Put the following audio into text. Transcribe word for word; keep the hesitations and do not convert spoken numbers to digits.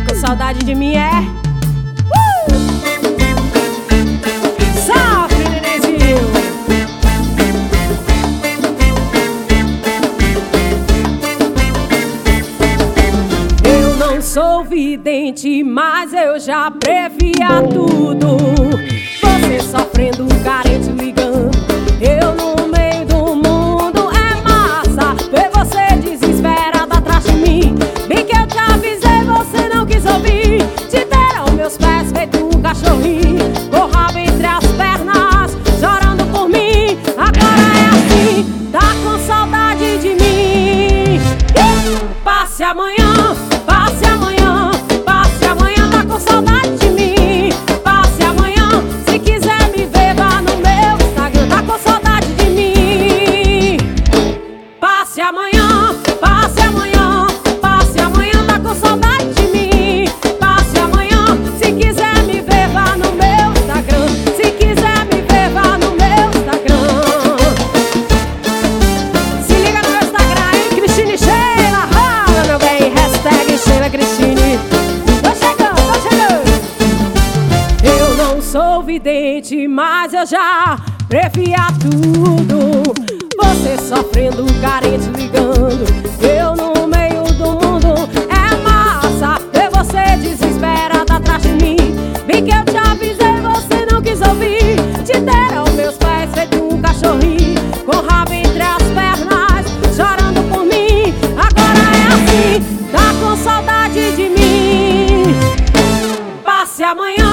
com saudade de mim, é? Uh! Sofre, nenenzinho! Eu não sou vidente, mas eu já previa tudo. Você sofrendo, carente, ligando. Eu no meio do mundo, é massa ver você desesperada atrás de mim. Bem que eu te avisei, você não quis ouvir. Te deram meus pés feito um cachorrinho, com o rabo entre as pernas, chorando por mim. Agora é assim, tá com saudade de mim. Passe amanhã, passe amanhã, passe amanhã, tá com saudade de mim. Passe amanhã, se quiser me ver, vá no meu Instagram, tá com saudade de mim. Passe amanhã, passe amanhã, passe amanhã, tá com saudade de mim. Passe amanhã, se quiser me ver, vá no meu Instagram. Se quiser me ver, vá no meu Instagram. Se liga no meu Instagram, hein, Cristine Sheila. Rola, meu bem, hashtag Sheila Cristine. Tô chegando, tô chegando. Eu não sou vidente, mas eu já previa tudo. Você sofrendo, carente, ligando. Eu no meio do mundo, é massa ver você desesperada atrás de mim. Bem que eu te avisei, você não quis ouvir. Te deram meus pés feito um cachorrinho, com o rabo entre as pernas, chorando por mim. Agora é assim, tá com saudade de mim. Passe amanhã,